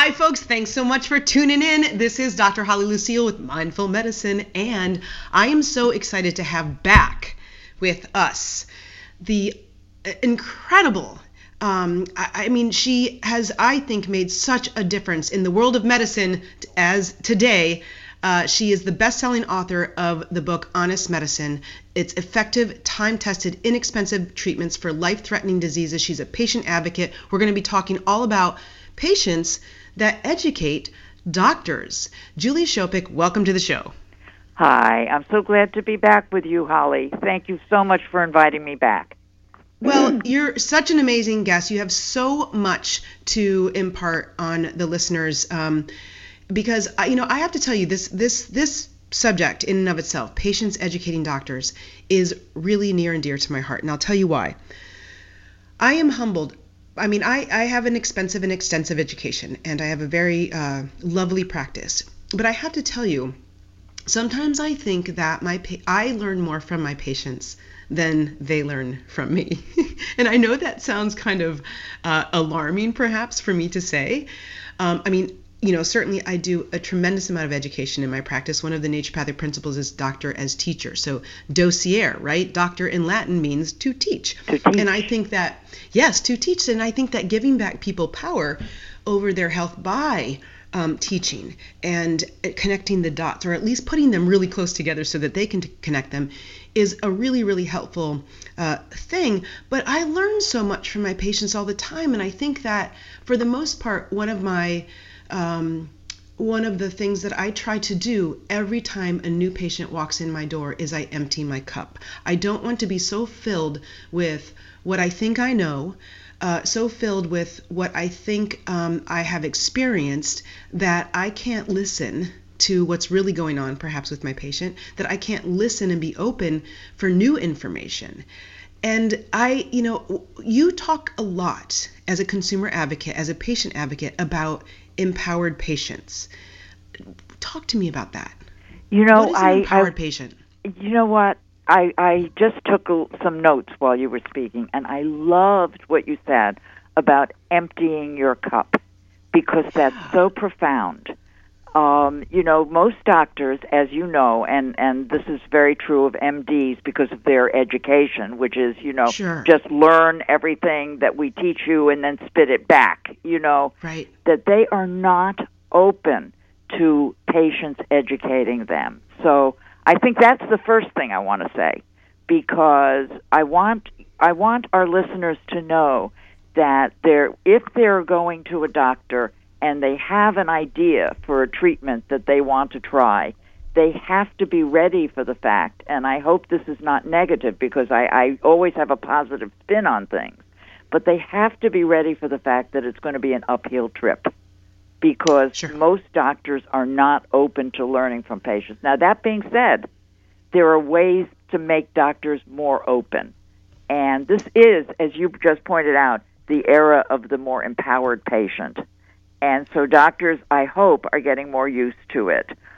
Hi, folks. Thanks so much for tuning in. This is Dr. Holly Lucille with Mindful Medicine, and I am so excited to have back with us the incredible, she has, I think, made such a difference in the world of medicine as today. She is the best-selling author of the book Honest Medicine. It's effective, time-tested, inexpensive treatments for life-threatening diseases. She's a patient advocate. We're going to be talking all about patients that educate doctors. Julie Shopik, welcome to the show. Hi, I'm so glad to be back with you, Holly. Thank you so much for inviting me back. Well, you're such an amazing guest. You have so much to impart on the listeners, because I have to tell you, this subject in and of itself, patients educating doctors, is really near and dear to my heart, and I'll tell you why. I am humbled. I have an expensive and extensive education, and I have a very lovely practice. But I have to tell you, sometimes I think that I learn more from my patients than they learn from me. And I know that sounds kind of alarming, perhaps, for me to say. Certainly I do a tremendous amount of education in my practice. One of the naturopathic principles is doctor as teacher. So docere, right? Doctor in Latin means to teach. To teach. And I think that, yes, to teach. And I think that giving back people power over their health by teaching and connecting the dots, or at least putting them really close together so that they can connect them, is a really, really helpful thing. But I learn so much from my patients all the time. And I think that for the most part, one of the things that I try to do every time a new patient walks in my door is I empty my cup. I don't want to be so filled with what I think I know, so filled with what I think I have experienced, that I can't listen to what's really going on, perhaps with my patient, that I can't listen and be open for new information. And you talk a lot as a consumer advocate, as a patient advocate, about empowered patients. Talk to me about that. What is an empowered patient? You know what? I just took some notes while you were speaking, and I loved what you said about emptying your cup, because that's so profound. Most doctors, as you know, and this is very true of MDs because of their education, which is, Sure. just learn everything that we teach you and then spit it back, Right. that they are not open to patients educating them. So I think that's the first thing I want to say, because I want our listeners to know that if they're going to a doctor and they have an idea for a treatment that they want to try, they have to be ready for the fact, and I hope this is not negative because I always have a positive spin on things, but they have to be ready for the fact that it's going to be an uphill trip, because Sure. Most doctors are not open to learning from patients. Now, that being said, there are ways to make doctors more open, and this is, as you just pointed out, the era of the more empowered patient. And so doctors, I hope, are getting more used to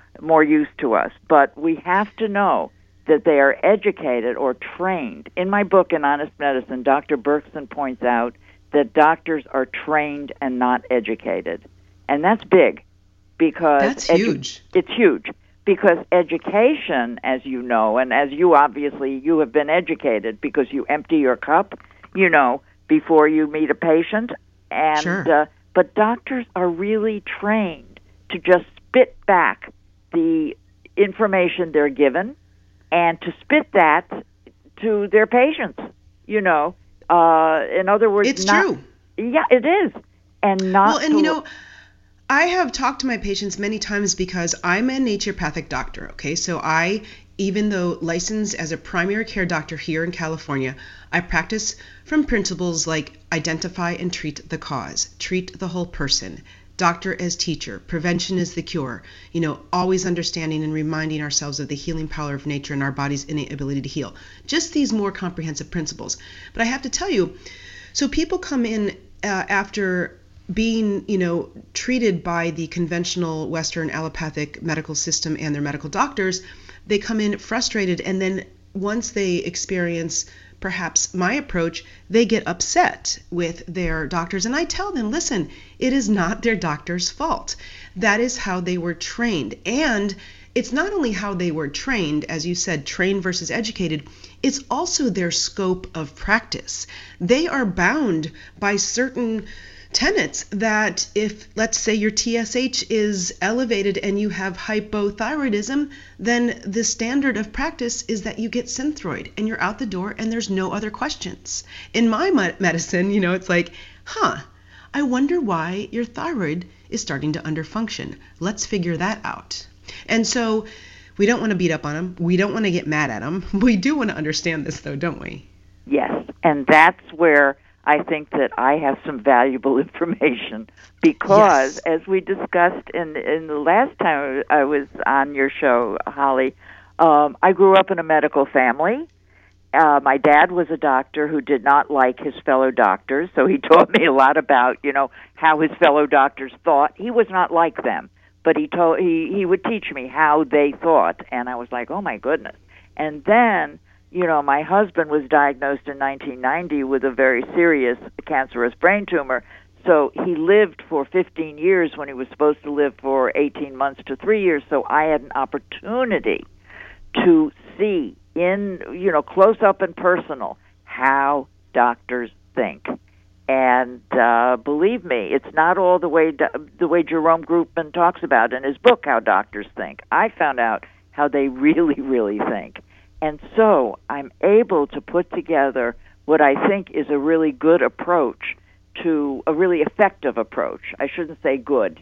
us. But we have to know that they are educated or trained. In my book, In Honest Medicine, Dr. Berkson points out that doctors are trained and not educated. And that's big, because That's huge. It's huge, because education, as you know, and as you obviously, you have been educated because you empty your cup, before you meet a patient. And Sure. But doctors are really trained to just spit back the information they're given and to spit that to their patients, In other words, It's true. Yeah, it is. And not Well, and I have talked to my patients many times because I'm a naturopathic doctor, okay? So even though licensed as a primary care doctor here in California, I practice from principles like identify and treat the cause, treat the whole person, doctor as teacher, prevention is the cure, always understanding and reminding ourselves of the healing power of nature and our body's innate ability to heal. Just these more comprehensive principles. But I have to tell you, so people come in after being, treated by the conventional Western allopathic medical system and their medical doctors. They come in frustrated, and then once they experience perhaps my approach, they get upset with their doctors. And I tell them, listen, It is not their doctor's fault. That is how they were trained. And it's not only how they were trained, as you said, trained versus educated, it's also their scope of practice. They are bound by certain tenets that if, let's say, your TSH is elevated and you have hypothyroidism, then the standard of practice is that you get Synthroid and you're out the door and there's no other questions. In my medicine, it's like, I wonder why your thyroid is starting to underfunction. Let's figure that out. And so we don't want to beat up on them. We don't want to get mad at them. We do want to understand this, though, don't we? Yes, and that's where I think that I have some valuable information because, Yes. as we discussed in the last time I was on your show, Holly, I grew up in a medical family. My dad was a doctor who did not like his fellow doctors, so he taught me a lot about, how his fellow doctors thought. He was not like them, but he would teach me how they thought, and I was like, oh my goodness. And then, my husband was diagnosed in 1990 with a very serious cancerous brain tumor, so he lived for 15 years when he was supposed to live for 18 months to 3 years, so I had an opportunity to see close up and personal how doctors think. And believe me, it's not all the way Jerome Groopman talks about in his book, How Doctors Think. I found out how they really, really think. And so I'm able to put together what I think is a really good approach to a really effective approach. I shouldn't say good,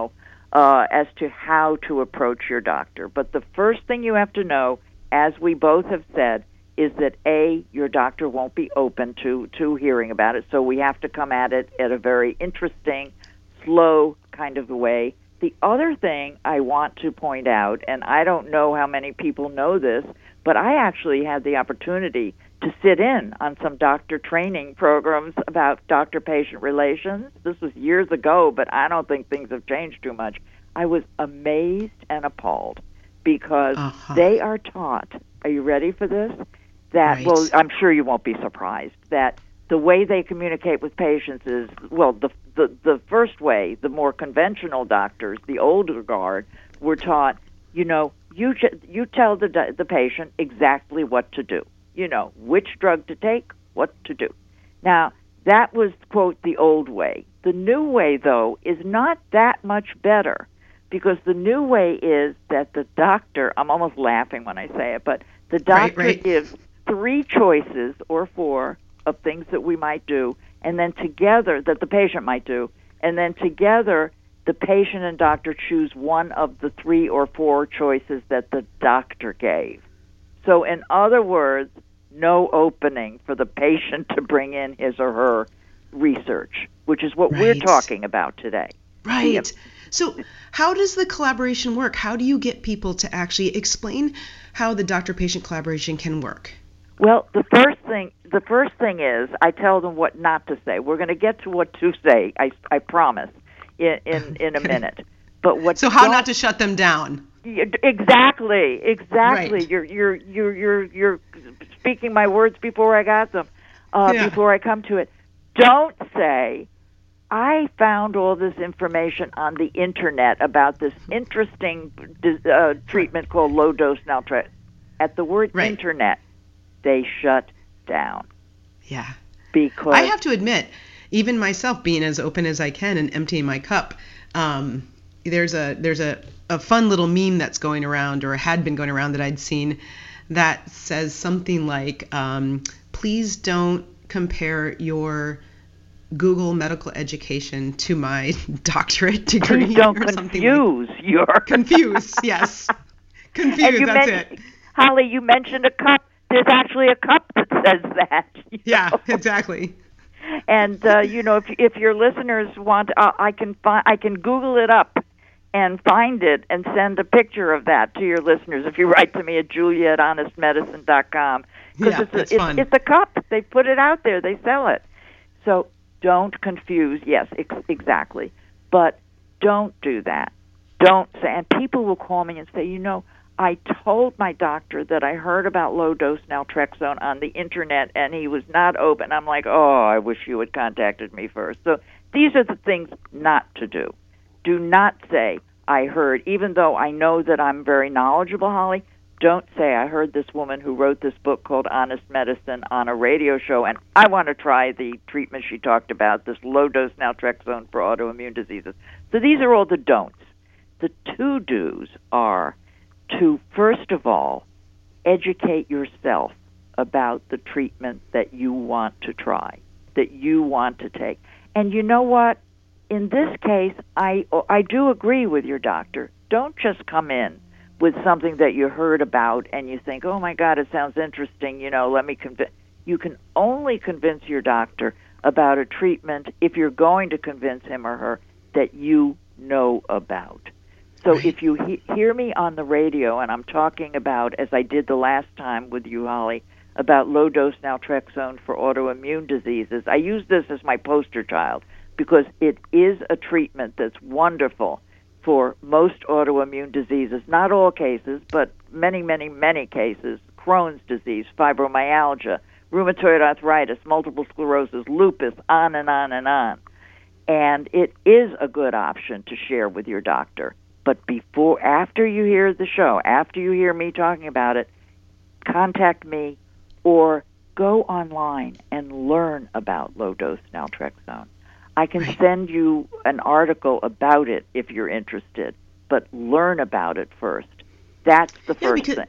as to how to approach your doctor. But the first thing you have to know, as we both have said, is that A, your doctor won't be open to hearing about it, so we have to come at it at a very interesting, slow kind of way. The other thing I want to point out, and I don't know how many people know this, but I actually had the opportunity to sit in on some doctor training programs about doctor-patient relations. This was years ago, but I don't think things have changed too much. I was amazed and appalled because they are taught, are you ready for this? That, right. Well, I'm sure you won't be surprised, that the way they communicate with patients is, well, the first way, the more conventional doctors, the older guard, were taught, you tell the patient exactly what to do, which drug to take, what to do. Now, that was, quote, the old way. The new way, though, is not that much better because the new way is that the doctor, I'm almost laughing when I say it, but the doctor gives 3 choices or 4 of things that we might do, and then together, that the patient might do, and then together the patient and doctor choose one of the 3 or 4 choices that the doctor gave. So in other words, no opening for the patient to bring in his or her research, which is what we're talking about today. Right. So how does the collaboration work? How do you get people to actually explain how the doctor-patient collaboration can work? Well, the first thing is I tell them what not to say. We're going to get to what to say, I promise, in a minute. But what? So how not to shut them down? Exactly. Right. You're speaking my words before I got them. Before I come to it, don't say, I found all this information on the internet about this interesting treatment called low-dose naltrexone. At the word internet, they shut down. Yeah. Because I have to admit, even myself being as open as I can and emptying my cup, there's a fun little meme that's going around, or had been going around, that I'd seen that says something like, please don't compare your Google medical education to my doctorate degree. Please don't or something confuse like. your... Confuse, yes. Confuse, that's it. Holly, you mentioned a cup. There's actually a cup that says that. Yeah, exactly. And if your listeners want, I can Google it up and find it and send a picture of that to your listeners if you write to me at julia@honestmedicine.com. Yeah, it's fun. It's a cup. They put it out there. They sell it. So don't confuse. Yes, exactly. But don't do that. Don't say. And people will call me and say, I told my doctor that I heard about low-dose naltrexone on the internet, and he was not open. I'm like, oh, I wish you had contacted me first. So these are the things not to do. Do not say, I heard, even though I know that I'm very knowledgeable, Holly, don't say, I heard this woman who wrote this book called Honest Medicine on a radio show, and I want to try the treatment she talked about, this low-dose naltrexone for autoimmune diseases. So these are all the don'ts. The to-dos are to, first of all, educate yourself about the treatment that you want to try, that you want to take. And you know what? In this case, I do agree with your doctor. Don't just come in with something that you heard about and you think, oh, my God, it sounds interesting, let me convince. You can only convince your doctor about a treatment if you're going to convince him or her that you know about. So if you hear me on the radio and I'm talking about, as I did the last time with you, Holly, about low-dose naltrexone for autoimmune diseases, I use this as my poster child because it is a treatment that's wonderful for most autoimmune diseases, not all cases, but many, many, many cases, Crohn's disease, fibromyalgia, rheumatoid arthritis, multiple sclerosis, lupus, on and on and on. And it is a good option to share with your doctor. But after you hear the show, after you hear me talking about it, contact me or go online and learn about low-dose naltrexone. I can send you an article about it if you're interested, but learn about it first. That's the first thing.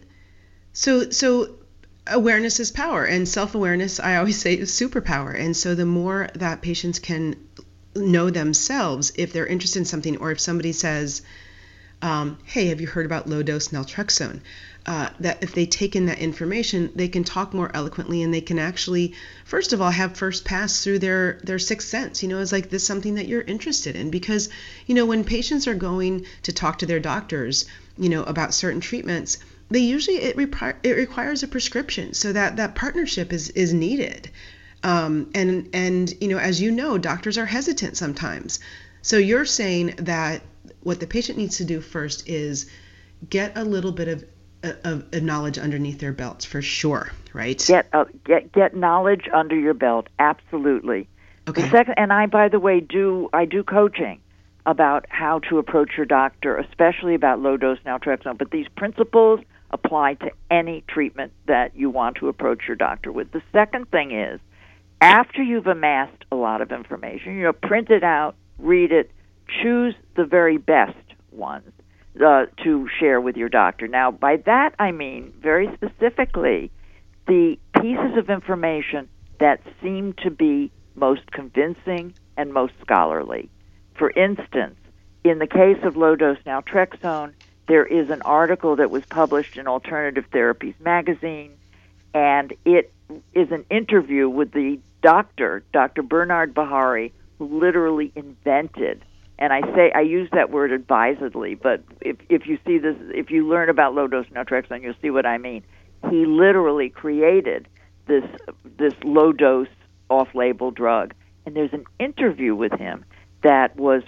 So awareness is power, and self-awareness, I always say, is superpower. And so the more that patients can know themselves, if they're interested in something, or if somebody says, hey, have you heard about low-dose naltrexone? That if they take in that information, they can talk more eloquently, and they can actually, first of all, have first pass through their sixth sense. Is like this something that you're interested in? Because, when patients are going to talk to their doctors, about certain treatments, they usually, it requires a prescription. So that partnership is needed. And as you know, doctors are hesitant sometimes. So you're saying that what the patient needs to do first is get a little bit of knowledge underneath their belts, for sure, right? Get knowledge under your belt, absolutely. Okay. The second, and I, by the way, do coaching about how to approach your doctor, especially about low-dose naltrexone. But these principles apply to any treatment that you want to approach your doctor with. The second thing is, after you've amassed a lot of information, print it out, read it, choose the very best ones to share with your doctor. Now, by that I mean, very specifically, the pieces of information that seem to be most convincing and most scholarly. For instance, in the case of low-dose naltrexone, there is an article that was published in Alternative Therapies magazine, and it is an interview with the doctor, Dr. Bernard Bahari, who literally invented, and I use that word advisedly, but if you see this, if you learn about low-dose naltrexone, you'll see what I mean. He literally created this low-dose off-label drug, and there's an interview with him that was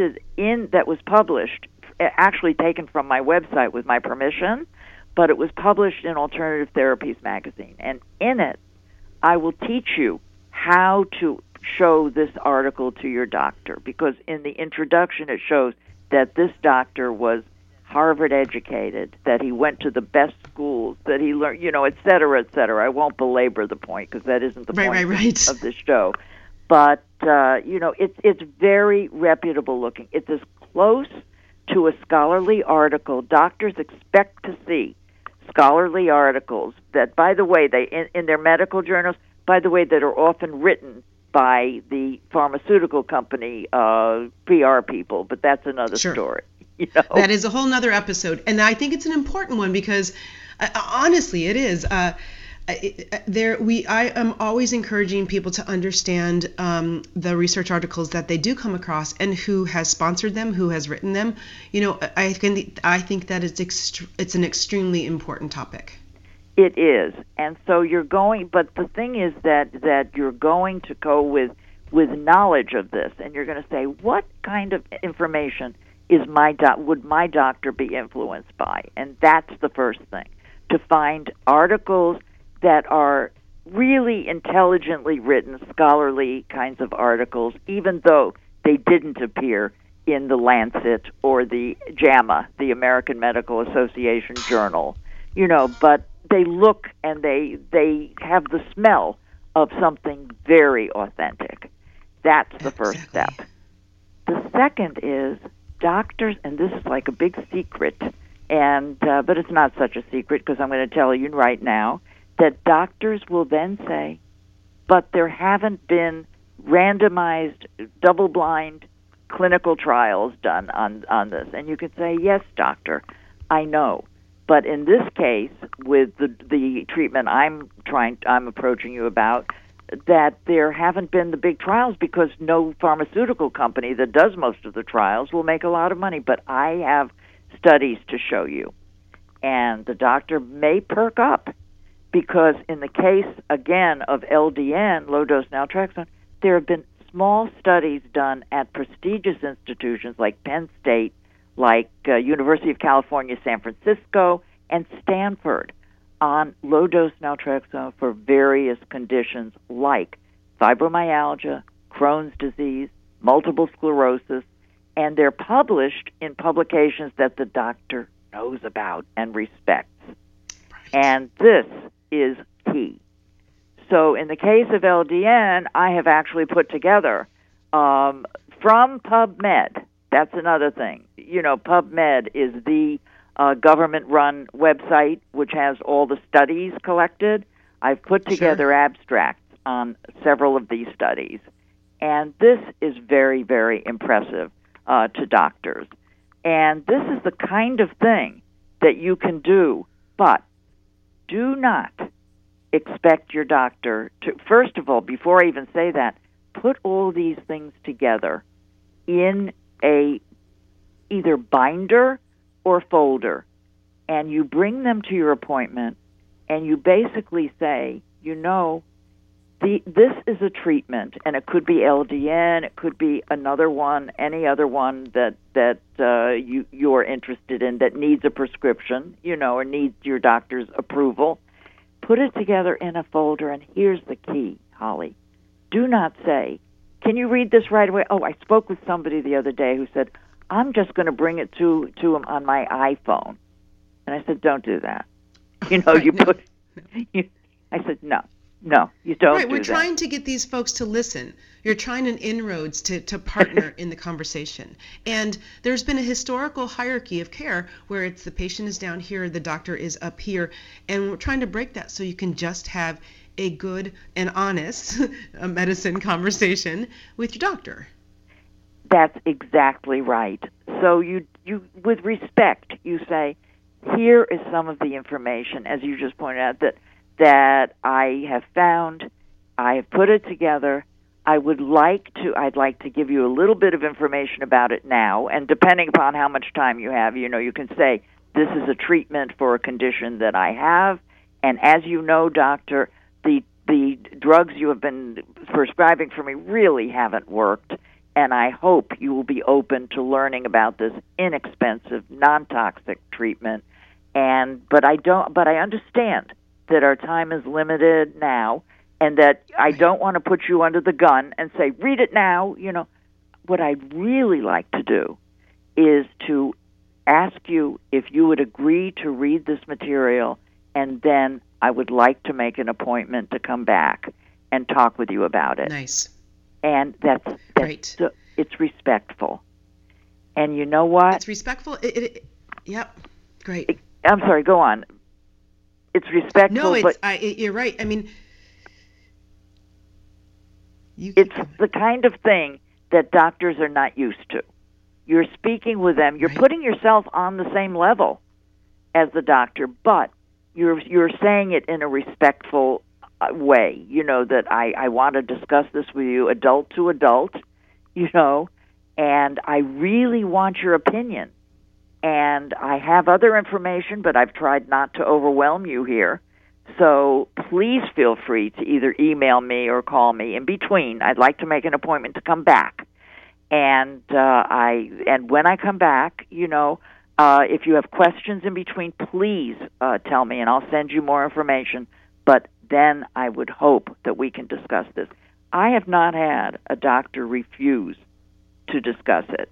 published, actually taken from my website with my permission, but it was published in Alternative Therapies magazine. And in it, I will teach you how to show this article to your doctor, because in the introduction it shows that this doctor was Harvard educated, that he went to the best schools, that he learned, et cetera, et cetera. I won't belabor the point because that isn't the point of this show. But, it's very reputable looking. It's as close to a scholarly article. Doctors expect to see scholarly articles that, by the way, in their medical journals, by the way, that are often written by the pharmaceutical company PR people, but that's another story. That is a whole nother episode, and I think it's an important one because, honestly, it is. I am always encouraging people to understand the research articles that they do come across and who has sponsored them, who has written them. I think that it's an extremely important topic. It is, and so but the thing is that you're going to go with knowledge of this, and you're going to say, what kind of information would my doctor be influenced by? And that's the first thing, to find articles that are really intelligently written, scholarly kinds of articles, even though they didn't appear in the Lancet or the JAMA, the American Medical Association journal, but they look and they have the smell of something very authentic. That's the first step. The second is doctors, and this is like a big secret, but it's not such a secret because I'm going to tell you right now, that doctors will then say, but there haven't been randomized, double-blind clinical trials done on this. And you can say, yes, doctor, I know. But in this case, with the treatment I'm approaching you about, that there haven't been the big trials because no pharmaceutical company that does most of the trials will make a lot of money. But I have studies to show you. And the doctor may perk up because in the case, again, of LDN, low-dose naltrexone, there have been small studies done at prestigious institutions like Penn State, like University of California, San Francisco, and Stanford on low-dose naltrexone for various conditions like fibromyalgia, Crohn's disease, multiple sclerosis, and they're published in publications that the doctor knows about and respects. And this is key. So in the case of LDN, I have actually put together from PubMed. That's another thing. PubMed is the government-run website which has all the studies collected. I've put together abstracts on several of these studies. And this is very, very impressive to doctors. And this is the kind of thing that you can do, but do not expect your doctor to, first of all, before I even say that, put all these things together in a either binder or folder, and you bring them to your appointment, and you basically say, this is a treatment, and it could be LDN, it could be another one, any other one that you're interested in that needs a prescription, or needs your doctor's approval. Put it together in a folder, and here's the key, Holly. Do not say, can you read this right away? Oh, I spoke with somebody the other day who said, I'm just going to bring it to him on my iPhone. And I said, don't do that. I said, no, you don't do that. We're trying to get these folks to listen. You're trying an inroads to partner in the conversation. And there's been a historical hierarchy of care where it's the patient is down here, the doctor is up here, and we're trying to break that so you can just have a good and honest medicine conversation with your doctor. That's exactly right. So you with respect, you say, here is some of the information, as you just pointed out, that I have found, I have put it together. I'd like to give you a little bit of information about it now, and depending upon how much time you have, you can say, this is a treatment for a condition that I have, and as you know, doctor, the drugs you have been prescribing for me really haven't worked, and I hope you will be open to learning about this inexpensive, non-toxic treatment. But I understand that our time is limited now, and that I don't want to put you under the gun and say, read it now. What I'd really like to do is to ask you if you would agree to read this material, and then I would like to make an appointment to come back and talk with you about it. Nice. And that's great. It's respectful. And you know what? It's respectful. Yep. Great. I'm sorry, go on. It's respectful. No, but you're right. I mean, it's the kind of thing that doctors are not used to. You're speaking with them. You're putting yourself on the same level as the doctor, but you're saying it in a respectful way. That I want to discuss this with you, adult to adult, and I really want your opinion. And I have other information, but I've tried not to overwhelm you here. So please feel free to either email me or call me. In between, I'd like to make an appointment to come back. And when I come back, if you have questions in between, please tell me, and I'll send you more information. But then I would hope that we can discuss this. I have not had a doctor refuse to discuss it.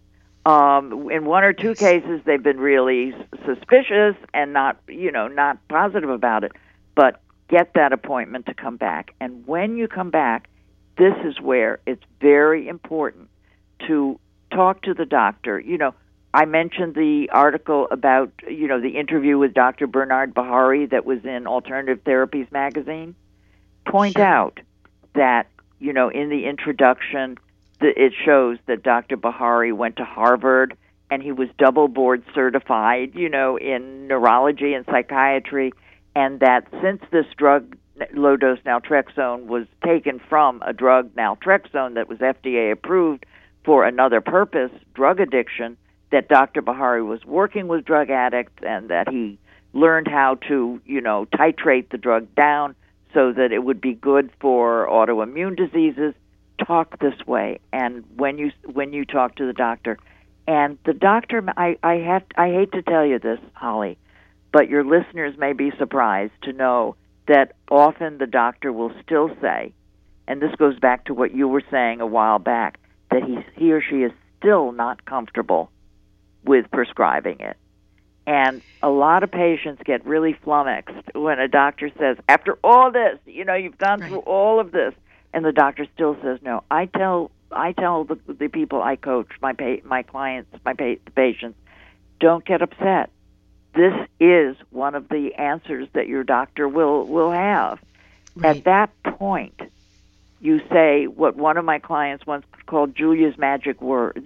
In one or two cases, they've been really suspicious and not positive about it. But get that appointment to come back. And when you come back, this is where it's very important to talk to the doctor. I mentioned the article about, the interview with Dr. Bernard Bahari that was in Alternative Therapies magazine. Point out that, in the introduction, it shows that Dr. Bahari went to Harvard and he was double board certified, in neurology and psychiatry, and that since this drug, low-dose naltrexone, was taken from a drug, naltrexone, that was FDA approved for another purpose, drug addiction, that Dr. Bahari was working with drug addicts and that he learned how to, titrate the drug down so that it would be good for autoimmune diseases. Talk this way, and when you talk to the doctor, and the doctor, I hate to tell you this, Holly, but your listeners may be surprised to know that often the doctor will still say, and this goes back to what you were saying a while back, that he or she is still not comfortable with prescribing it. And a lot of patients get really flummoxed when a doctor says, after all this, you've gone through all of this, and the doctor still says no. I tell the people I coach, my clients, the patients, don't get upset. This is one of the answers that your doctor will have. Right. At that point, you say what one of my clients once called Julia's magic words,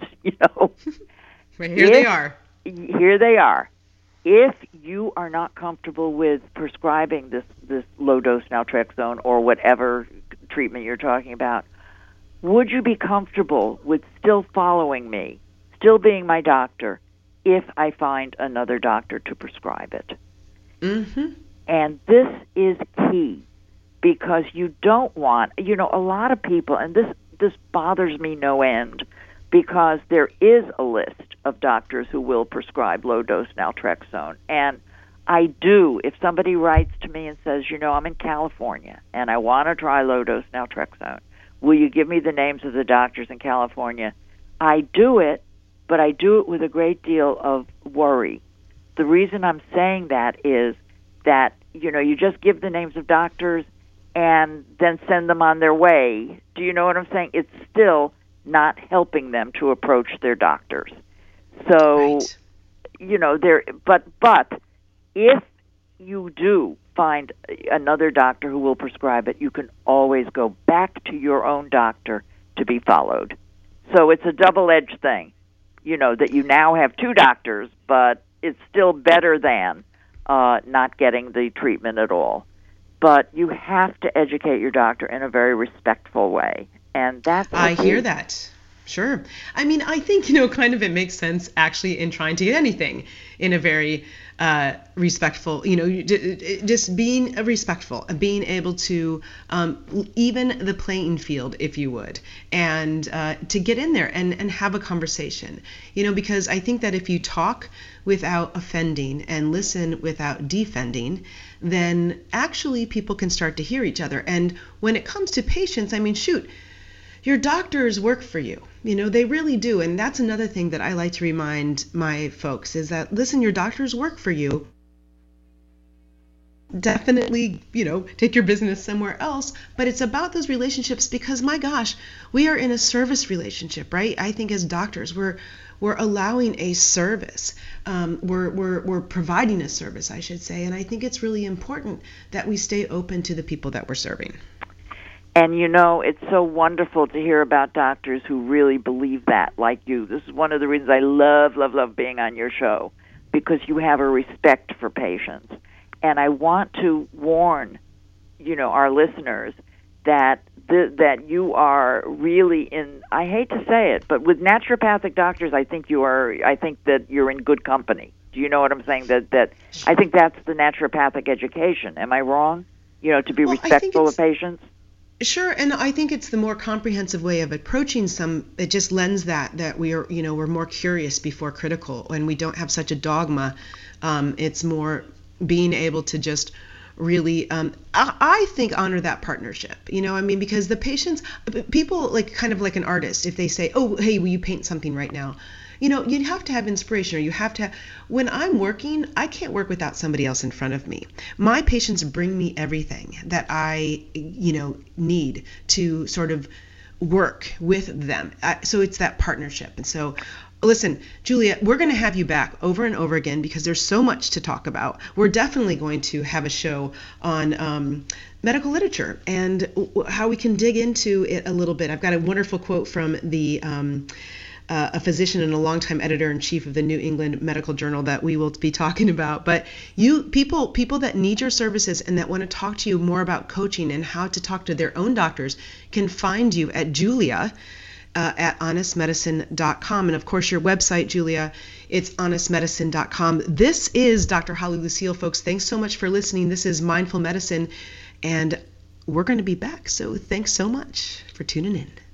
Right, here they are. Here they are. If you are not comfortable with prescribing this low-dose naltrexone or whatever treatment you're talking about, would you be comfortable with still following me, still being my doctor, if I find another doctor to prescribe it? Mm-hmm. And this is key, because you don't want, a lot of people, and this bothers me no end, because there is a list of doctors who will prescribe low-dose naltrexone. And I do, if somebody writes to me and says, I'm in California and I want to try low-dose naltrexone, will you give me the names of the doctors in California? I do it, but I do it with a great deal of worry. The reason I'm saying that is that, you just give the names of doctors and then send them on their way. Do you know what I'm saying? It's still not helping them to approach their doctors. So, but if you do find another doctor who will prescribe it, you can always go back to your own doctor to be followed. So it's a double-edged thing, that you now have two doctors, but it's still better than not getting the treatment at all. But you have to educate your doctor in a very respectful way. And that's I hear that. Sure. I mean, I think, kind of it makes sense actually in trying to get anything in a very respectful, just being respectful, being able to even the playing field, if you would, and to get in there and have a conversation, because I think that if you talk without offending and listen without defending, then actually people can start to hear each other. And when it comes to patients, I mean, shoot, your doctors work for you. They really do. And that's another thing that I like to remind my folks is that, listen, your doctors work for you. Definitely, take your business somewhere else. But it's about those relationships because, my gosh, we are in a service relationship, right? I think as doctors, we're allowing a service. We're providing a service, I should say. And I think it's really important that we stay open to the people that we're serving. And it's so wonderful to hear about doctors who really believe that, like you. This is one of the reasons I love being on your show, because you have a respect for patients. And I want to warn, our listeners that you are really in, I hate to say it, but with naturopathic doctors, I think that you're in good company. Do you know what I'm saying? That I think that's the naturopathic education. Am I wrong? To be respectful of patients? Sure, and I think it's the more comprehensive way of approaching some. It just lends that we are, we're more curious before critical, and we don't have such a dogma. It's more being able to just really, I think, honor that partnership. I mean, because the patients, people like kind of like an artist, if they say, oh, hey, will you paint something right now? You have to have inspiration, or you have to. When I'm working, I can't work without somebody else in front of me. My patients bring me everything that I, need to sort of work with them. So it's that partnership. And so, listen, Julia, we're going to have you back over and over again because there's so much to talk about. We're definitely going to have a show on medical literature and how we can dig into it a little bit. I've got a wonderful quote from the a physician and a longtime editor-in-chief of the New England Medical Journal that we will be talking about. But people that need your services and that want to talk to you more about coaching and how to talk to their own doctors can find you at Julia at honestmedicine.com. And of course, your website, Julia, it's honestmedicine.com. This is Dr. Holly Lucille, folks. Thanks so much for listening. This is Mindful Medicine, and we're going to be back. So thanks so much for tuning in.